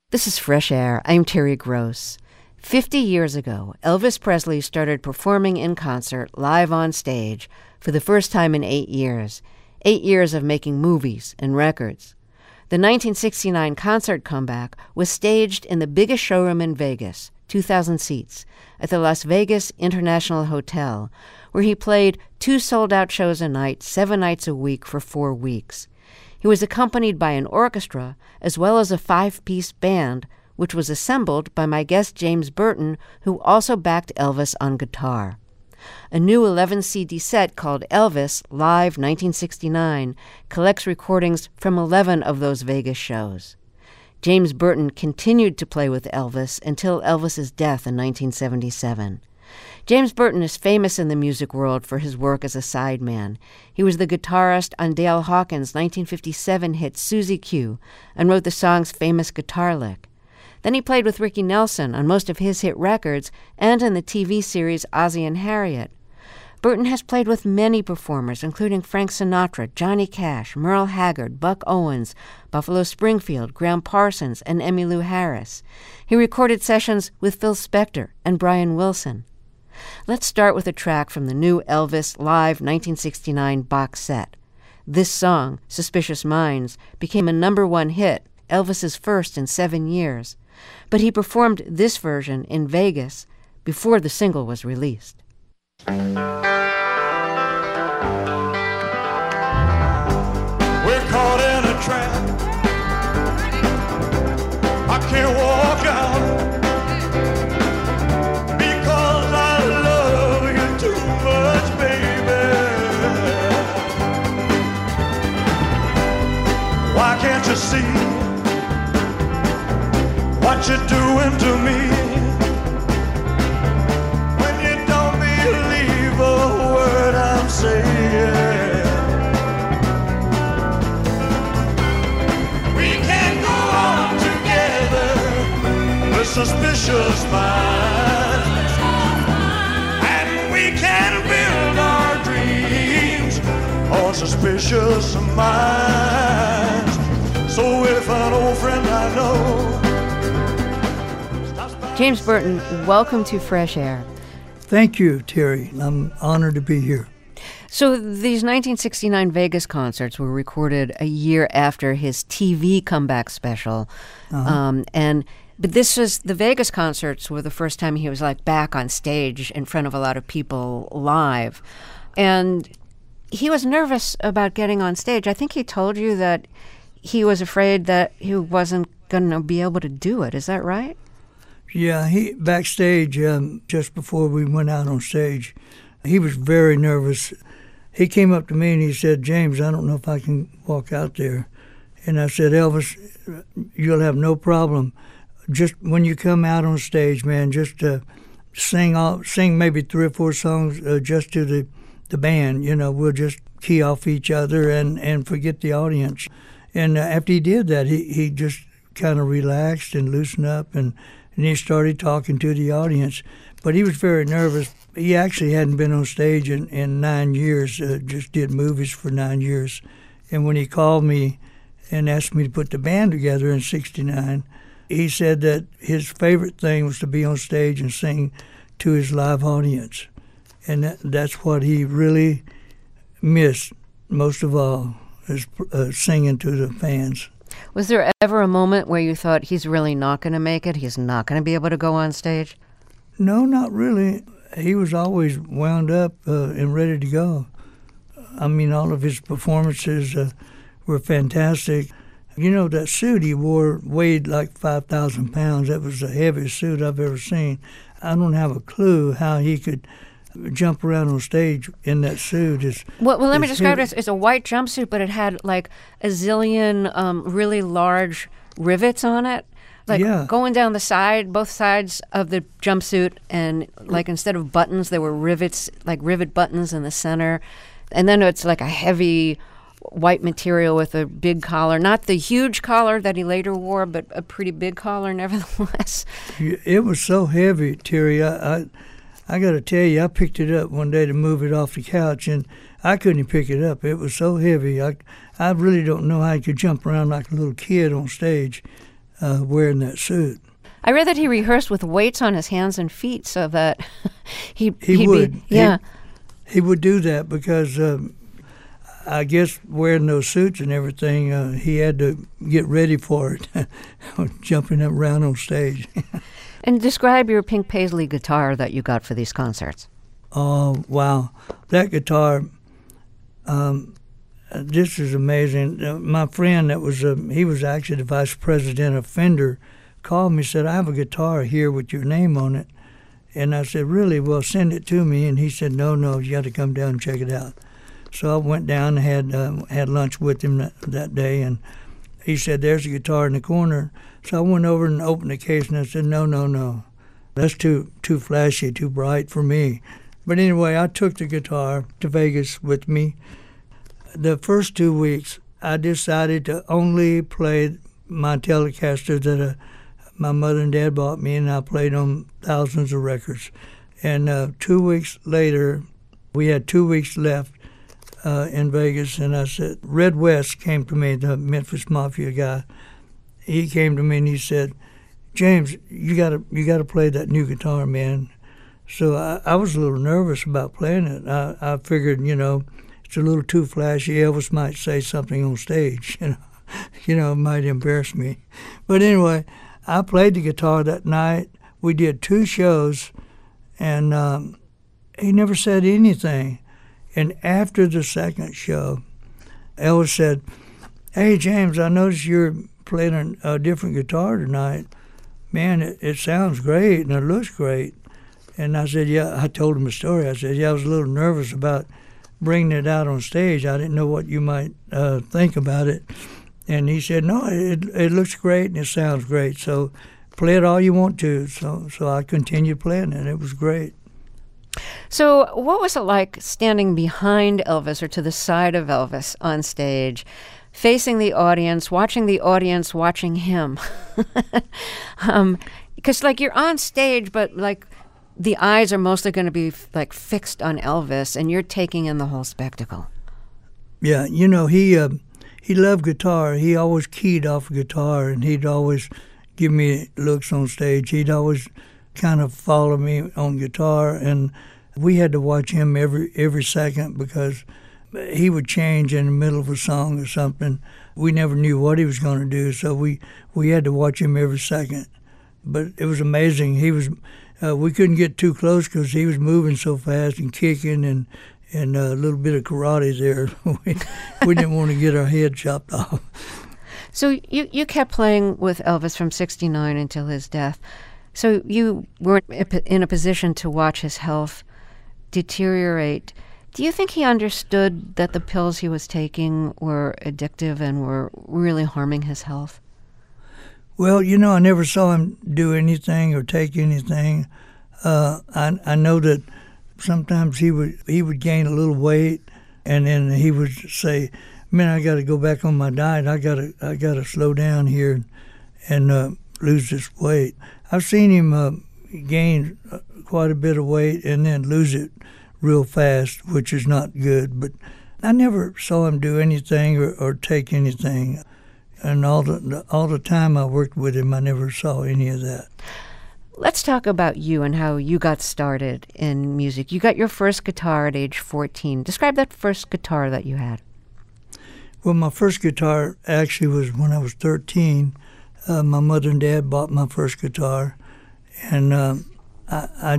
This is Fresh Air. I'm Terry Gross. 50 years ago, Elvis Presley started performing in concert live on stage for the first time in 8 years. 8 years of making movies and records. The 1969 concert comeback was staged in the biggest showroom in Vegas, 2,000 seats, at the Las Vegas International Hotel, where he played 2 sold-out shows a night, 7 nights a week for 4 weeks. He was accompanied by an orchestra as well as a 5-piece band, which was assembled by my guest James Burton, who also backed Elvis on guitar. A new 11-CD set called Elvis Live 1969 collects recordings from 11 of those Vegas shows. James Burton continued to play with Elvis until Elvis's death in 1977. James Burton is famous in the music world for his work as a sideman. He was the guitarist on Dale Hawkins' 1957 hit Susie Q and wrote the song's famous guitar lick. Then he played with Ricky Nelson on most of his hit records and in the TV series Ozzie and Harriet. Burton has played with many performers, including Frank Sinatra, Johnny Cash, Merle Haggard, Buck Owens, Buffalo Springfield, Graham Parsons, and Emmylou Harris. He recorded sessions with Phil Spector and Brian Wilson. Let's start with a track from the new Elvis Live 1969 box set. This song, Suspicious Minds, became a #1 hit, Elvis's first in 7 years. But he performed this version in Vegas before the single was released. We're caught in a trap. I can't walk out because I love you too much, baby. Why can't you see what you're doing to me? When you don't believe a word I'm saying. We can go on together with suspicious minds, and we can build our dreams on suspicious minds. So if an old friend I know. James Burton, welcome to Fresh Air. Thank you, Terry. I'm honored to be here. So these 1969 Vegas concerts were recorded a year after his TV comeback special. But this was, the Vegas concerts were the first time he was like back on stage in front of a lot of people live. And he was nervous about getting on stage. I think he told you that he was afraid that he wasn't going to be able to do it. Is that right? Yeah, he backstage, just before we went out on stage, he was very nervous. He came up to me and he said, "James, I don't know if I can walk out there." And I said, "Elvis, you'll have no problem. Just when you come out on stage, man, just sing maybe 3 or 4 songs just to the band. You know, we'll just key off each other and forget the audience." And after he did that, he just kind of relaxed and loosened up and he started talking to the audience. But he was very nervous. He actually hadn't been on stage in 9 years, just did movies for 9 years. And when he called me and asked me to put the band together in '69, he said that his favorite thing was to be on stage and sing to his live audience. And that's what he really missed most of all, is singing to the fans. Was there ever a moment where you thought he's really not going to make it? He's not going to be able to go on stage? No, not really. He was always wound up and ready to go. I mean, all of his performances were fantastic. You know, that suit he wore weighed like 5,000 pounds. That was the heaviest suit I've ever seen. I don't have a clue how he could jump around on stage in that suit. Well, let me describe it. It's a white jumpsuit, but it had like a zillion really large rivets on it. Like going down the side, both sides of the jumpsuit, and like instead of buttons, there were rivets, like rivet buttons in the center. And then it's like a heavy white material with a big collar. Not the huge collar that he later wore, but a pretty big collar nevertheless. It was so heavy, Terry. I got to tell you, I picked it up one day to move it off the couch, and I couldn't pick it up. It was so heavy. I really don't know how he could jump around like a little kid on stage. wearing that suit. I read that he rehearsed with weights on his hands and feet so that He he'd would. Be, yeah. He would do that because I guess wearing those suits and everything, he had to get ready for it, jumping up around on stage. And describe your pink paisley guitar that you got for these concerts. Oh, wow. That guitar, this is amazing. My friend he was actually the vice president of Fender, called me, said, I have a guitar here with your name on it. And I said, really? Well, send it to me. And he said, no, you got to come down and check it out. So I went down and had lunch with him that day, and he said, there's a guitar in the corner. So I went over and opened the case, and I said, no. That's too flashy, too bright for me. But anyway, I took the guitar to Vegas with me. The first 2 weeks, I decided to only play my Telecaster that my mother and dad bought me, and I played on thousands of records. And 2 weeks later, we had 2 weeks left in Vegas, and I said, Red West came to me, the Memphis Mafia guy. He came to me and he said, James, you gotta play that new guitar, man. So I was a little nervous about playing it. I figured, it's a little too flashy. Elvis might say something on stage, it might embarrass me. But anyway, I played the guitar that night. We did 2 shows, and he never said anything. And after the second show, Elvis said, hey, James, I noticed you're playing a different guitar tonight. Man, it sounds great and it looks great. And I said, yeah, I told him the story. I said, yeah, I was a little nervous about bringing it out on stage. I didn't know what you might think about it. And he said, no, it looks great and it sounds great. So play it all you want to. So I continued playing it. It was great. So what was it like standing behind Elvis or to the side of Elvis on stage, facing the audience watching him? Because you're on stage, but the eyes are mostly going to be fixed on Elvis, and you're taking in the whole spectacle. Yeah, he loved guitar. He always keyed off guitar, and he'd always give me looks on stage. He'd always kind of follow me on guitar, and we had to watch him every second because he would change in the middle of a song or something. We never knew what he was going to do, so we had to watch him every second. But it was amazing. He was we couldn't get too close because he was moving so fast and kicking and a little bit of karate there. we didn't want to get our head chopped off. So you kept playing with Elvis from '69 until his death. So you were in a position to watch his health deteriorate. Do you think he understood that the pills he was taking were addictive and were really harming his health? Well, I never saw him do anything or take anything. I know that sometimes he would gain a little weight, and then he would say, "Man, I got to go back on my diet. I gotta slow down here and lose this weight." I've seen him gain quite a bit of weight and then lose it real fast, which is not good. But I never saw him do anything or take anything. And all the time I worked with him, I never saw any of that. Let's talk about you and how you got started in music. You got your first guitar at age 14. Describe that first guitar that you had. Well, my first guitar actually was when I was 13. My mother and dad bought my first guitar, and I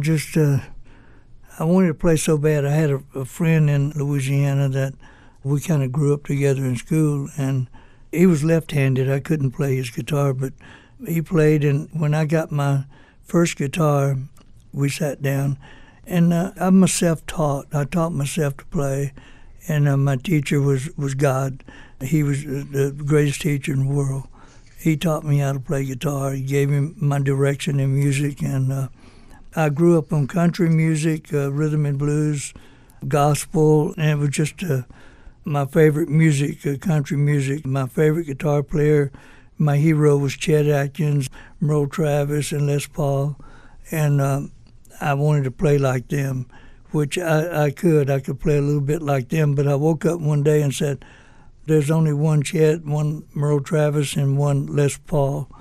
wanted to play so bad. I had a friend in Louisiana that we kind of grew up together in school, and he was left-handed. I couldn't play his guitar, but he played, and when I got my first guitar, we sat down, and I'm self-taught. I taught myself to play, and my teacher was God. He was the greatest teacher in the world. He taught me how to play guitar. He gave me my direction in music, and I grew up on country music, rhythm and blues, gospel, and it was just my favorite music, country music. My favorite guitar player, my hero was Chet Atkins, Merle Travis, and Les Paul, and I wanted to play like them, which I could. I could play a little bit like them, but I woke up one day and said, there's only one Chet, one Merle Travis, and one Les Paul.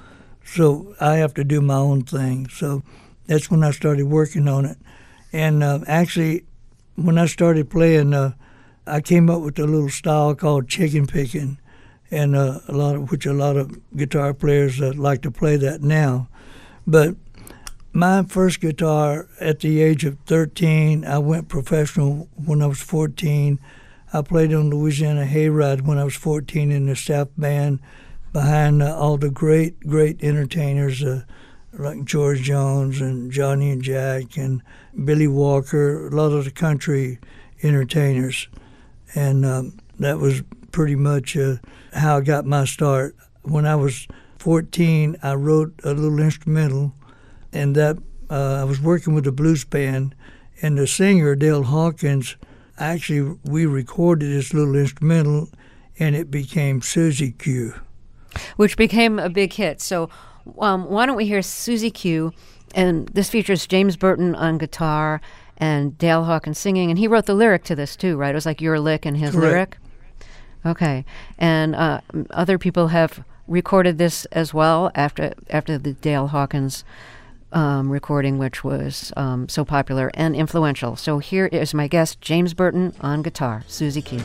So I have to do my own thing. So that's when I started working on it. And actually, when I started playing, I came up with a little style called chicken picking, and a lot of guitar players like to play that now. But my first guitar at the age of 13, I went professional when I was 14. I played on Louisiana Hayride when I was 14 in the staff band behind all the great entertainers like George Jones and Johnny and Jack and Billy Walker, a lot of the country entertainers. And that was pretty much how I got my start. When I was 14, I wrote a little instrumental, and that I was working with a blues band, and the singer, Dale Hawkins, actually, we recorded this little instrumental, and it became Susie Q. Which became a big hit. So why don't we hear Susie Q? And this features James Burton on guitar and Dale Hawkins singing. And he wrote the lyric to this too, right? It was like your lick and his Correct. lyric? Okay. And other people have recorded this as well after the Dale Hawkins recording, which was so popular and influential. So here is my guest, James Burton on guitar, Susie Q.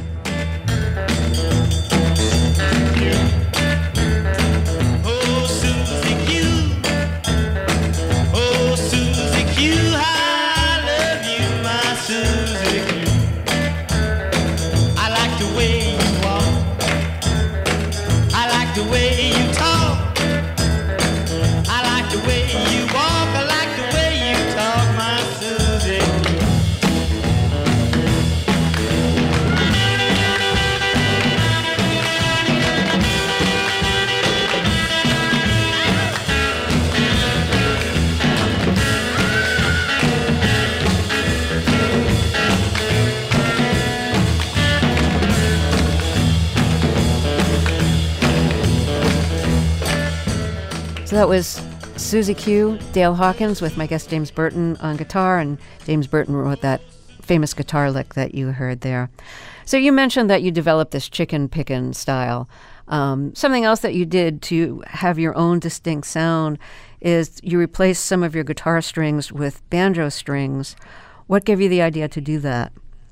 So that was Susie Q, Dale Hawkins with my guest James Burton on guitar, and James Burton wrote that famous guitar lick that you heard there. So you mentioned that you developed this chicken pickin' style. Something else that you did to have your own distinct sound is you replaced some of your guitar strings with banjo strings. What gave you the idea to do that?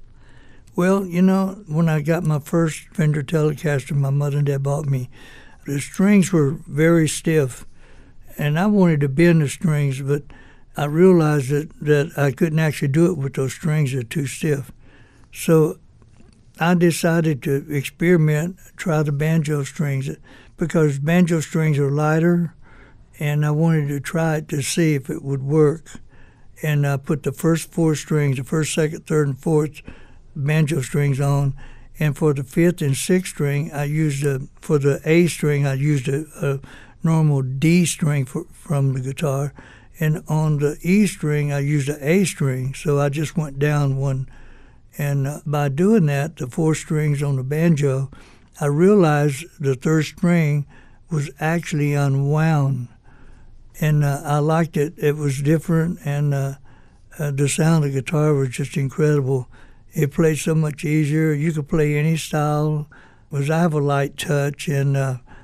Well, you know, when I got my first Fender Telecaster my mother and dad bought me, the strings were very stiff. And I wanted to bend the strings, but I realized that I couldn't actually do it with those strings. They're too stiff. So I decided to experiment, try the banjo strings, because banjo strings are lighter, and I wanted to try it to see if it would work. And I put the first four strings, the first, second, third, and fourth banjo strings on, and for the fifth and sixth string, I used for the A string, I used a normal D string from the guitar, and on the E string I used an A string, so I just went down one. And by doing that, the four strings on the banjo, I realized the third string was actually unwound, and I liked it. It was different, and the sound of the guitar was just incredible. It played so much easier. You could play any style, because I have a light touch, and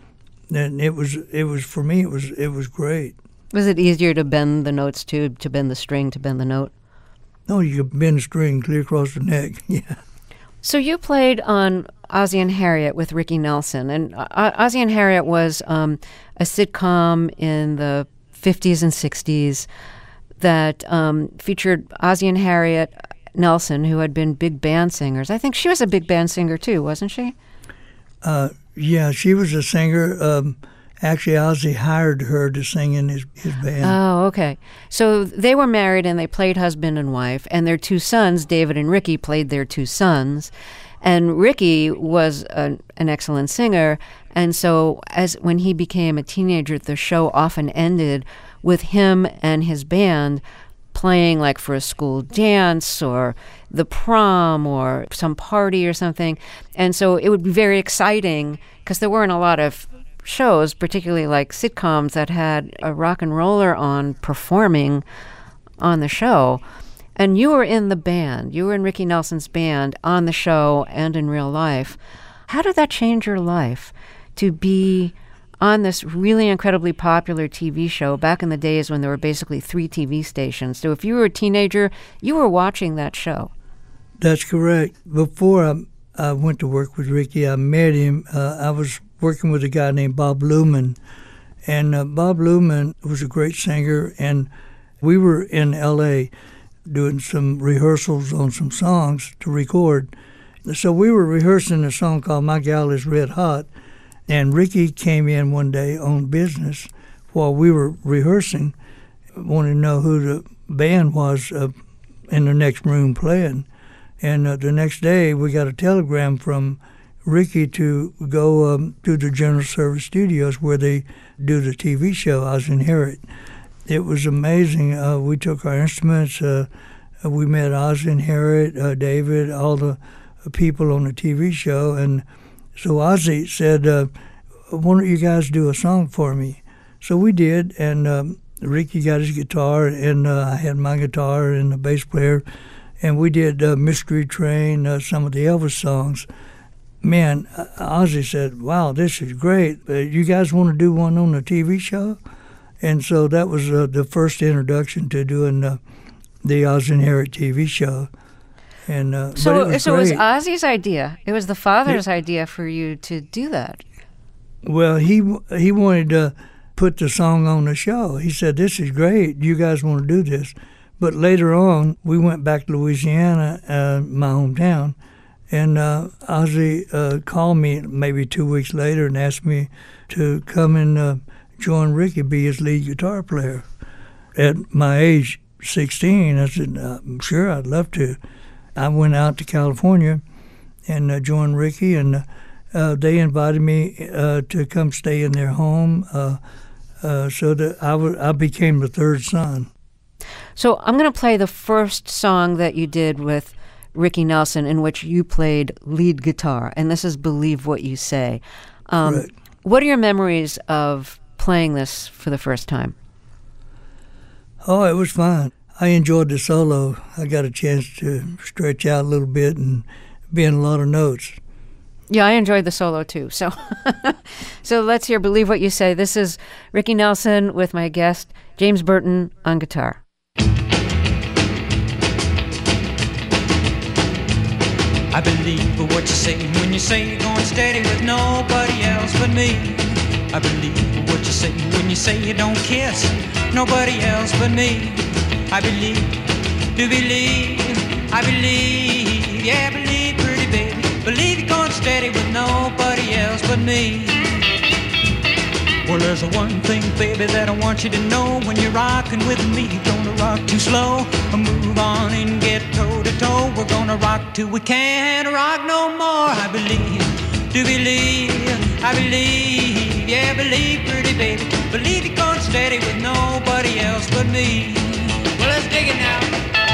it was for me. It was great. Was it easier to bend the notes to bend the string, to bend the note? No, you could bend the string clear across the neck. Yeah. So you played on Ozzie and Harriet with Ricky Nelson, and Ozzie and Harriet was a sitcom in the 50s and 60s that featured Ozzie and Harriet Nelson, who had been big band singers. I think she was a big band singer too, wasn't she? Yeah, she was a singer. Actually, Ozzie hired her to sing in his band. Oh, okay. So they were married and they played husband and wife, and their two sons, David and Ricky, played their two sons. And Ricky was an excellent singer, and so when he became a teenager, the show often ended with him and his band playing like for a school dance or the prom or some party or something. And so it would be very exciting because there weren't a lot of shows, particularly like sitcoms, that had a rock and roller on performing on the show. And you were in the band. You were in Ricky Nelson's band on the show and in real life. How did that change your life to be on this really incredibly popular TV show back in the days when there were basically 3 TV stations. So if you were a teenager, you were watching that show. That's correct. Before I went to work with Ricky, I met him. I was working with a guy named Bob Luman. And Bob Luman was a great singer, and we were in L.A. doing some rehearsals on some songs to record. So we were rehearsing a song called My Gal Is Red Hot, and Ricky came in one day on business while we were rehearsing, wanted to know who the band was in the next room playing. And the next day we got a telegram from Ricky to go to the General Service Studios where they do the TV show, Oz and Harriet. It was amazing. We took our instruments. We met Oz and Harriet, David, all the people on the TV show. And so Ozzy said, why don't you guys do a song for me? So we did, and Ricky got his guitar, and I had my guitar and the bass player, and we did Mystery Train, some of the Elvis songs. Man, Ozzy said, wow, this is great. You guys want to do one on the TV show? And so that was the first introduction to doing the Oz and Harriet TV show. And so it was Ozzy's idea. It was the father's idea for you to do that. Well, he wanted to put the song on the show. He said, this is great. You guys want to do this. But later on, we went back to Louisiana, my hometown, and Ozzy called me maybe 2 weeks later and asked me to come and join Ricky, be his lead guitar player. At my age, 16, I said, I'm sure I'd love to. I went out to California and joined Ricky, and they invited me to come stay in their home, so that I became the third son. So I'm going to play the first song that you did with Ricky Nelson in which you played lead guitar, and this is Believe What You Say. Right. What are your memories of playing this for the first time? Oh, it was fun. I enjoyed the solo. I got a chance to stretch out a little bit and be in a lot of notes. Yeah, I enjoyed the solo too. So let's hear Believe What You Say. This is Ricky Nelson with my guest, James Burton, on guitar. I believe what you say when you say you're going steady with nobody else but me. I believe what you say when you say you don't kiss nobody else but me. I believe, do believe, I believe, yeah, believe, pretty baby. Believe you're going steady with nobody else but me. Well, there's one thing, baby, that I want you to know. When you're rocking with me, you're gonna rock too slow. Move on and get toe to toe. We're gonna rock till we can't rock no more. I believe, do believe, I believe, yeah, believe, pretty baby. Believe you're going steady with nobody else but me. Well, let's dig it now.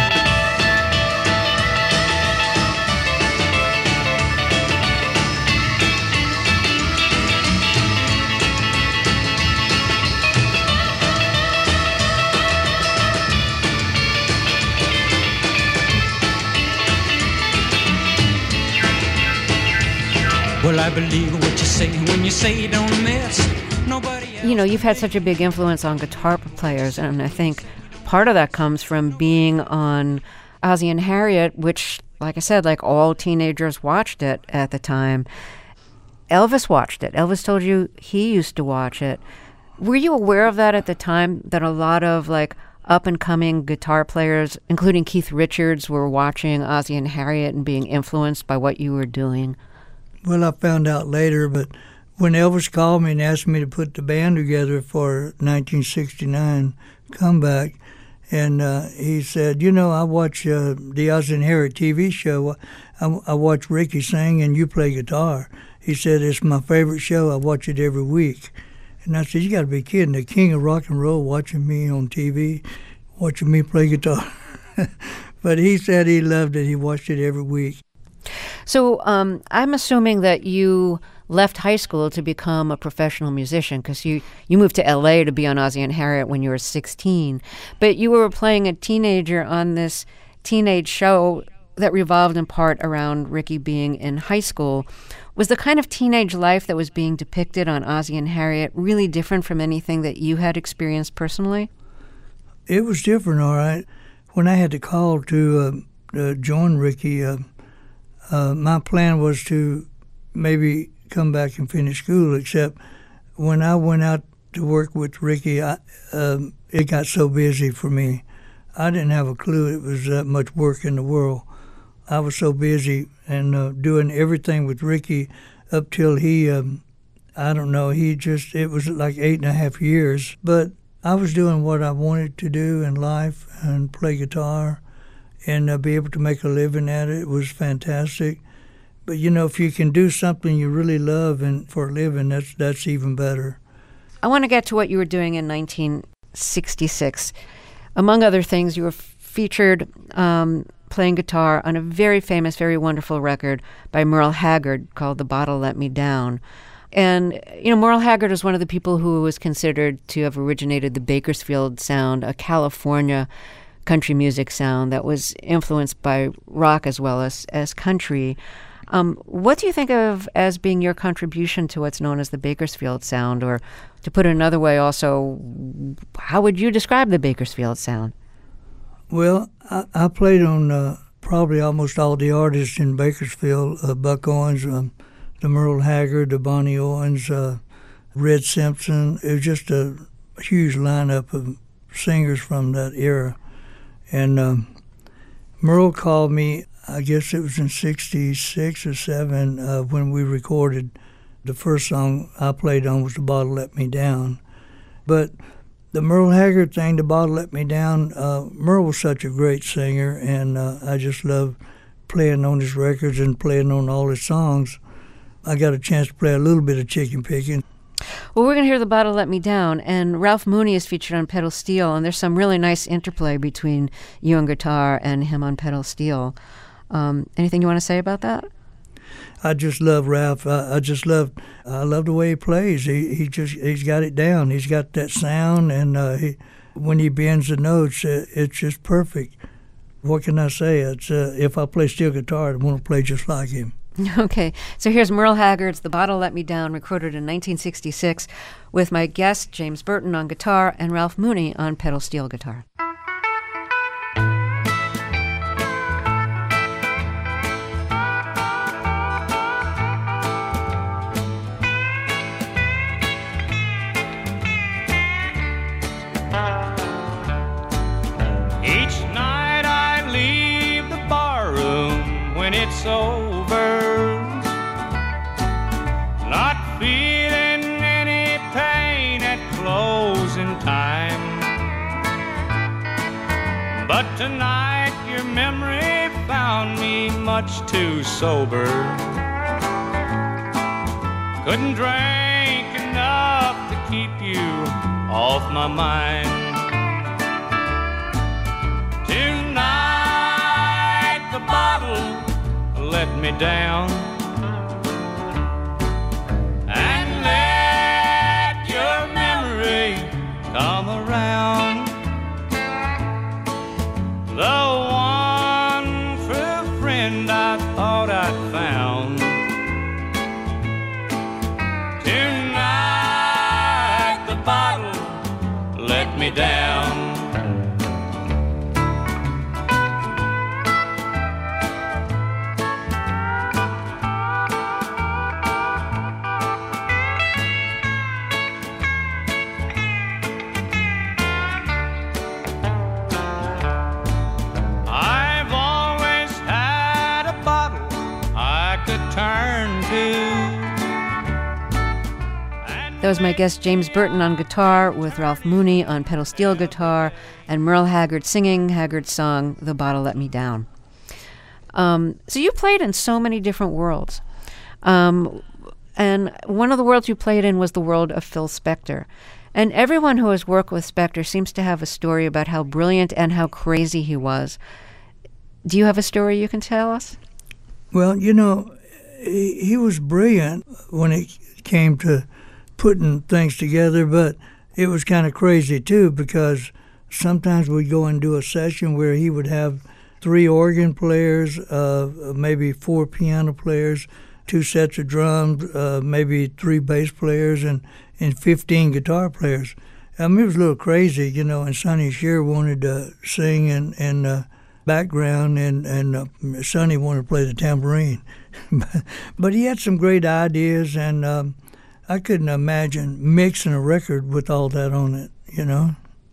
Well, I believe what you say when you say you don't miss nobody else. You know, you've had such a big influence on guitar players, and I think part of that comes from being on Ozzy and Harriet, which, like I said, like all teenagers watched it at the time. Elvis watched it. Elvis told you he used to watch it. Were you aware of that at the time, that a lot of like up-and-coming guitar players, including Keith Richards, were watching Ozzy and Harriet and being influenced by what you were doing? Well, I found out later, but when Elvis called me and asked me to put the band together for 1969 comeback, and he said, you know, I watch the Oz and Harriet TV show. I watch Ricky sing and you play guitar. He said, it's my favorite show. I watch it every week. And I said, you got to be kidding. The king of rock and roll watching me on TV, watching me play guitar. But he said he loved it. He watched it every week. So I'm assuming that you left high school to become a professional musician, because you moved to L.A. to be on Ozzy and Harriet when you were 16. But you were playing a teenager on this teenage show that revolved in part around Ricky being in high school. Was the kind of teenage life that was being depicted on Ozzie and Harriet really different from anything that you had experienced personally? It was different, all right. When I had to call to join Ricky, my plan was to maybe come back and finish school, except when I went out to work with Ricky, it got so busy for me. I didn't have a clue it was that much work in the world. I was so busy and doing everything with Ricky up till he, I don't know, it was like 8.5 years. But I was doing what I wanted to do in life and play guitar and be able to make a living at it. It was fantastic. But, you know, if you can do something you really love and for a living, that's even better. I want to get to what you were doing in 1966. Among other things, you were featured playing guitar on a very famous, very wonderful record by Merle Haggard called The Bottle Let Me Down. And, you know, Merle Haggard was one of the people who was considered to have originated the Bakersfield sound, a California country music sound that was influenced by rock as well as country. What do you think of as being your contribution to what's known as the Bakersfield sound? Or to put it another way also, how would you describe the Bakersfield sound? Well, I played on probably almost all the artists in Bakersfield, Buck Owens, the Merle Haggard, the Bonnie Owens, Red Simpson. It was just a huge lineup of singers from that era. And Merle called me, I guess it was in 66 or 7, when we recorded. The first song I played on was The Bottle Let Me Down. But the Merle Haggard thing, The Bottle Let Me Down, Merle was such a great singer, and I just loved playing on his records and playing on all his songs. I got a chance to play a little bit of chicken picking. Well, we're going to hear The Bottle Let Me Down, and Ralph Mooney is featured on pedal steel, and there's some really nice interplay between you on guitar and him on pedal steel. Anything you want to say about that? I just love Ralph. I love the way he plays. He's got it down. He's got that sound, and when he bends the notes, it's just perfect. What can I say? It's if I play steel guitar, I want to play just like him. Okay, so here's Merle Haggard's The Bottle Let Me Down, recorded in 1966, with my guest James Burton on guitar and Ralph Mooney on pedal steel guitar. Each night I leave the barroom when it's over, not feeling any pain at closing time. But tonight your memory found me much too sober. Couldn't drink enough to keep you off my mind. Tonight the bottle let me down, and let your memory come around. The one true friend I thought I'd found. Tonight the bottle let me down. That was my guest James Burton on guitar, with Ralph Mooney on pedal steel guitar, and Merle Haggard singing Haggard's song, The Bottle Let Me Down. So you played in so many different worlds. And one of the worlds you played in was the world of Phil Spector. And everyone who has worked with Spector seems to have a story about how brilliant and how crazy he was. Do you have a story you can tell us? Well, you know, he was brilliant when it came to putting things together, but it was kind of crazy too, because sometimes we'd go and do a session where he would have 3 organ players, maybe 4 piano players, 2 sets of drums, maybe 3 bass players, and 15 guitar players. I mean, it was a little crazy, you know, and Sonny Shear wanted to sing in background, and Sonny wanted to play the tambourine. But he had some great ideas, and I couldn't imagine mixing a record with all that on it, you know.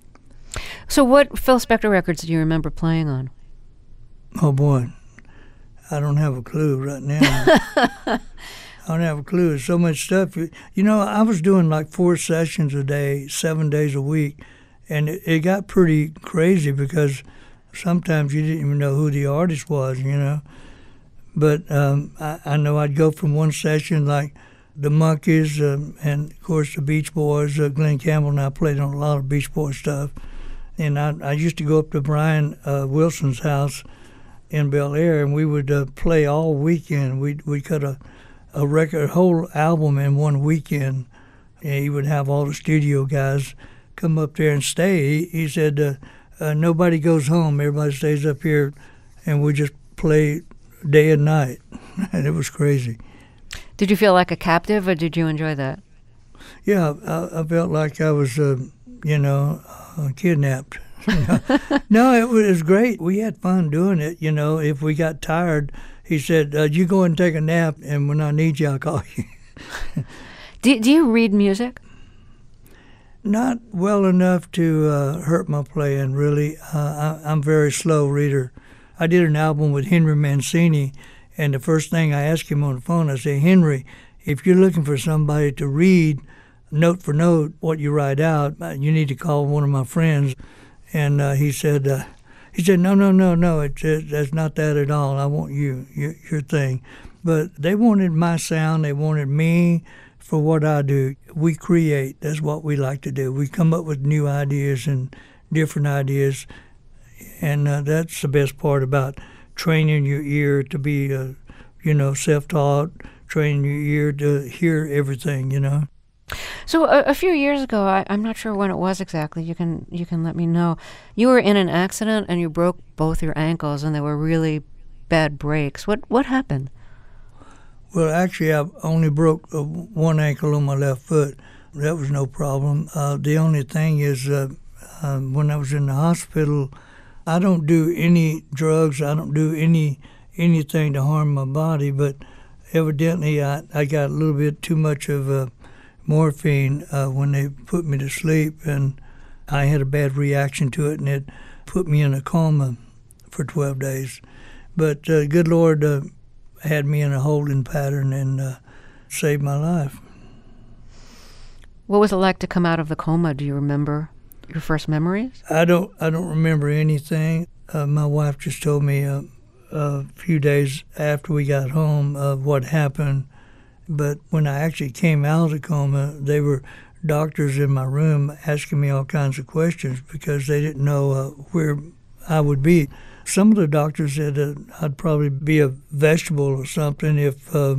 So what Phil Spector records do you remember playing on? Oh, boy. I don't have a clue right now. I don't have a clue. There's so much stuff. You know, I was doing like 4 sessions a day, 7 days a week, and it got pretty crazy because sometimes you didn't even know who the artist was, you know. But I know I'd go from one session like the Monkees and, of course, the Beach Boys. Glenn Campbell and I played on a lot of Beach Boys stuff. And I used to go up to Brian Wilson's house in Bel Air, and we would play all weekend. We'd cut a record, a whole album in one weekend. And he would have all the studio guys come up there and stay. He said, nobody goes home. Everybody stays up here, and we just play day and night. And it was crazy. Did you feel like a captive, or did you enjoy that? Yeah, I felt like I was, kidnapped. No, it was great. We had fun doing it. You know, if we got tired, he said, you go and take a nap, and when I need you, I'll call you. Do you read music? Not well enough to hurt my playing, really. I'm a very slow reader. I did an album with Henry Mancini, and the first thing I asked him on the phone, I said, Henry, if you're looking for somebody to read note for note what you write out, you need to call one of my friends. And he said, no, that's not that at all. I want your thing. But they wanted my sound. They wanted me for what I do. We create. That's what we like to do. We come up with new ideas and different ideas. And that's the best part about training your ear to be, self-taught, training your ear to hear everything, you know. So a few years ago, I'm not sure when it was exactly. You can let me know. You were in an accident and you broke both your ankles, and they were really bad breaks. What happened? Well, actually, I only broke one ankle on my left foot. That was no problem. The only thing is, when I was in the hospital, I don't do any drugs. I don't do anything to harm my body. But evidently, I got a little bit too much of morphine when they put me to sleep, and I had a bad reaction to it, and it put me in a coma for 12 days. But good Lord had me in a holding pattern and saved my life. What was it like to come out of the coma? Do you remember your first memories? I don't remember anything. My wife just told me a few days after we got home of what happened. But when I actually came out of the coma, they were doctors in my room asking me all kinds of questions because they didn't know where I would be. Some of the doctors said that I'd probably be a vegetable or something if, but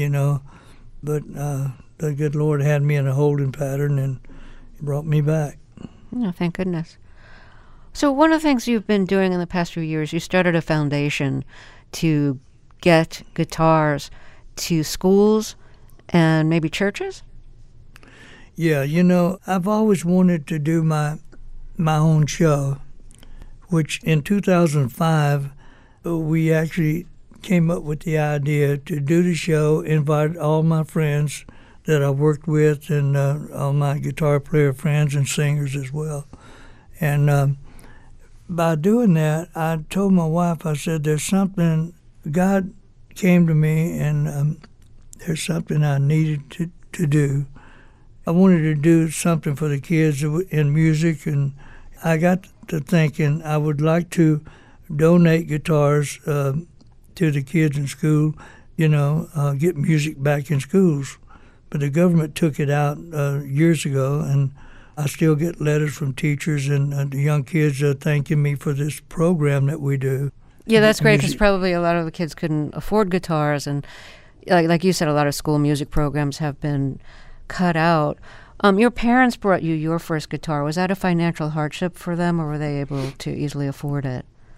the good Lord had me in a holding pattern and brought me back. Oh, thank goodness. So one of the things you've been doing in the past few years, you started a foundation to get guitars to schools and maybe churches? Yeah, I've always wanted to do my own show, which in 2005, we actually came up with the idea to do the show, invite all my friends that I worked with and all my guitar player friends and singers as well. And by doing that, I told my wife, I said, there's something, God came to me, and there's something I needed to do. I wanted to do something for the kids in music, and I got to thinking I would like to donate guitars to the kids in school, get music back in schools. But the government took it out years ago, and I still get letters from teachers and the young kids thanking me for this program that we do. Yeah, that's great, because probably a lot of the kids couldn't afford guitars, and like you said, a lot of school music programs have been cut out. Your parents brought you your first guitar. Was that a financial hardship for them, or were they able to easily afford it?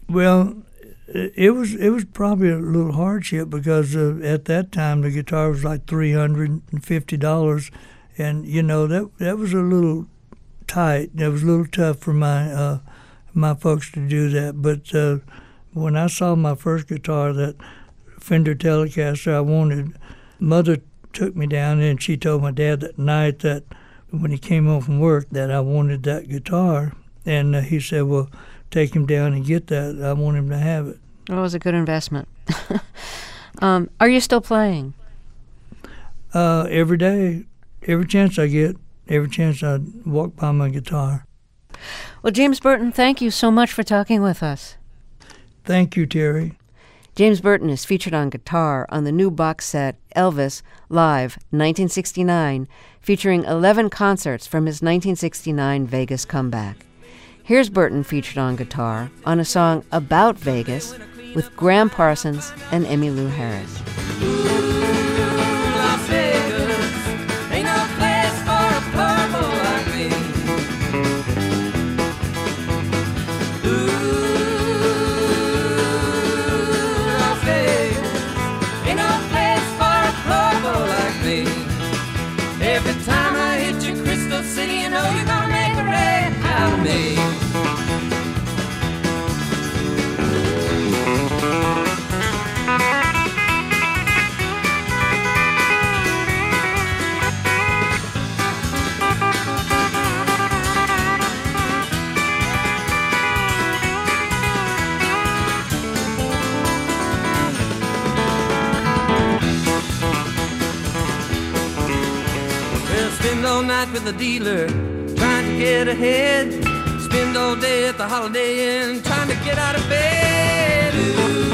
Well, it was probably a little hardship because at that time the guitar was like $350, and that was a little tight. It was a little tough for my folks to do that. But when I saw my first guitar, that Fender Telecaster I wanted, Mother took me down and she told my dad that night that when he came home from work that I wanted that guitar, and he said, "Well, take him down and get that. I want him to have it." Well, it was a good investment. Are you still playing? Every day, every chance I get, every chance I walk by my guitar. Well, James Burton, thank you so much for talking with us. Thank you, Terry. James Burton is featured on guitar on the new box set Elvis Live 1969, featuring 11 concerts from his 1969 Vegas comeback. Here's Burton featured on guitar on a song about Vegas with Graham Parsons and Emmylou Harris. Las Vegas ain't no place for a purple like me. Las Vegas ain't no place for a purple like me. Every time I hit you, Crystal City, you know you're gonna make a wreck out of me. Spend all night with the dealer, trying to get ahead. Spend all day at the Holiday Inn, trying to get out of bed. Ooh.